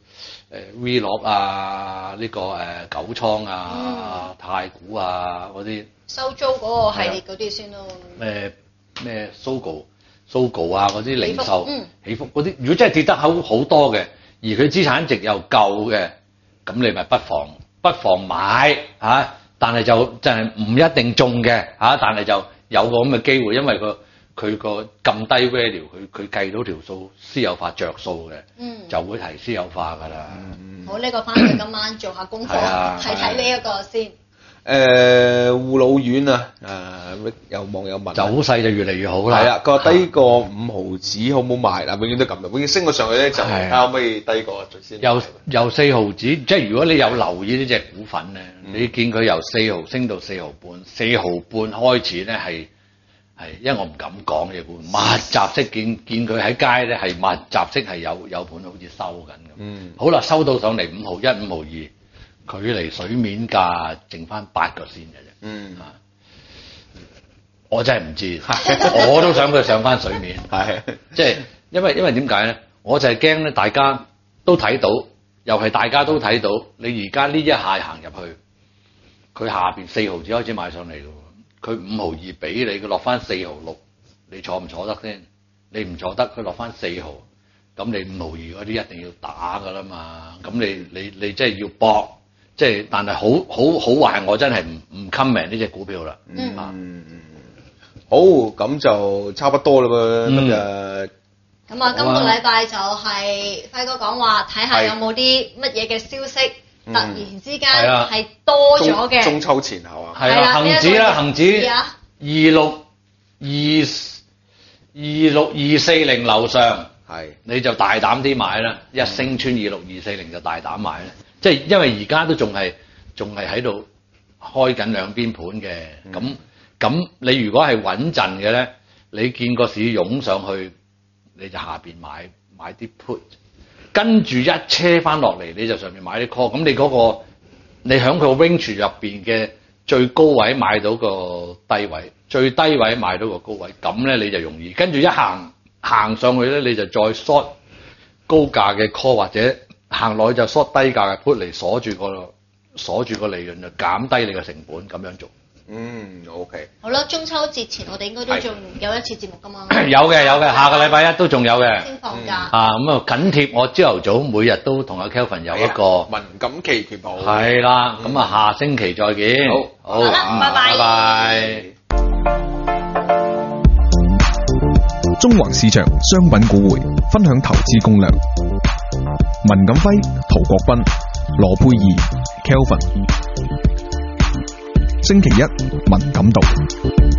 Vlog 啊？呢、呢個誒、呃、九倉啊、嗯、太古啊嗰啲收租嗰個系列嗰啲先咯。 咩咩 Sogo Sogo 啊嗰啲零售起伏嗰啲、嗯，如果真係跌得好好多嘅，而佢資產值又夠嘅，咁你咪不妨不妨買嚇。啊但係就真係唔一定中嘅嚇，但係就有個咁嘅機會，因為個佢個咁低 value，佢佢計到條數私有化着數嘅，嗯，就會提私有化㗎啦。 嗯、好，呢、呢個翻去今晚做下功課，睇睇呢一個先。 誒、呃、護老院啊，誒、呃、有網友問， 走勢就越嚟越好啦。 係啊，佢話低過五毫子好唔好賣？嗱，永遠都咁嘅，永遠升咗上去咧就睇下可唔可以低過最先。 由由四毫子，即係如果你有留意呢隻股份咧、嗯，你見佢由四毫升到四毫半，四毫半開始咧係係，因為我唔敢講嘅股，密集式見見佢喺街咧係密集式係有有盤好似收緊咁。嗯，好啦，收到上嚟五毫一、五毫二。距離水面價剩翻八個仙嘅啫，嗯啊，我真係唔知，我都想佢上翻水面，係，即係因為因為點解咧？我就係驚咧，大家都睇到，又係大家都睇到，你而家呢一下行入去，佢下邊四毫子開始買上嚟嘅，佢五毫二俾你，佢落翻四毫六，你坐唔坐得先？你唔坐得，佢落翻四毫，咁你五毫二嗰啲一定要打㗎啦嘛，咁你你你即係要搏。即係，但係好好好壞，我真係唔唔 comment 呢隻股票啦。嗯啊， 好，咁就差不多啦噃，今日。 咁啊，今個禮拜就係輝哥講話，睇下有冇啲乜嘢嘅消息，突然之間係多咗嘅。 中秋前後啊。 係啊，恆指啦，恆指二六二二六二四零樓上，係你就大膽啲買啦，一升穿二六二四零就大膽買啦。即係因為而家都仲係仲係喺度開緊兩邊盤嘅，咁、嗯、咁你如果係穩陣嘅咧，你見個市湧上去，你就下邊買買啲 put， 跟住一車翻落嚟，你就上面買啲 call， 咁你嗰、嗰個你喺佢個 range 入邊嘅最高位買到個低位，最低位買到個高位，咁咧你就容易，跟住一行行上去咧，你就再 short 高價嘅 call 或者。行落去就 short 低價嘅 put 嚟鎖住個鎖住個利潤，就減低你嘅成本，咁樣做。 嗯 ，OK。 好啦，中秋節前我哋應該都仲有一次節目㗎嘛。 有嘅有嘅，下個禮拜一都仲有嘅。 先放假。 啊，咁啊緊貼我朝頭早每日都同阿 Kelvin 有一個文錦期權報。 係啦，咁啊下星期再見。 好， 好啦，拜拜。 拜拜。 中環市場商品股匯分享投資攻略。文錦輝、陶國斌、羅佩儀、Kelvin，星期一文錦道。